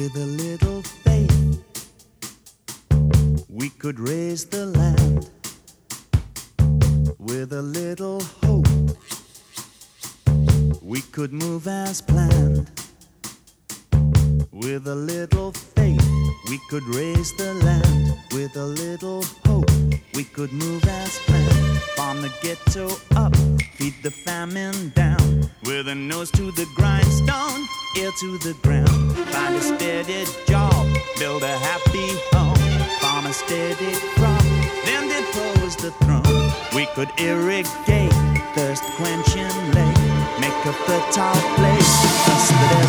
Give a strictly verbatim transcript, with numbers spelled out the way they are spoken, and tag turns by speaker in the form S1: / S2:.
S1: With a little faith, we could raise the land. With a little hope, we could move as planned. With a little faith, we could raise the land. With a little hope, we could move as planned. Farm the ghetto up, feed the famine down. With a nose to the grindstone, ear to the ground. Find a steady job, build a happy home. Farm a steady crop, then depose the throne. We could irrigate, thirst quenching lake, make a fertile place. Thus the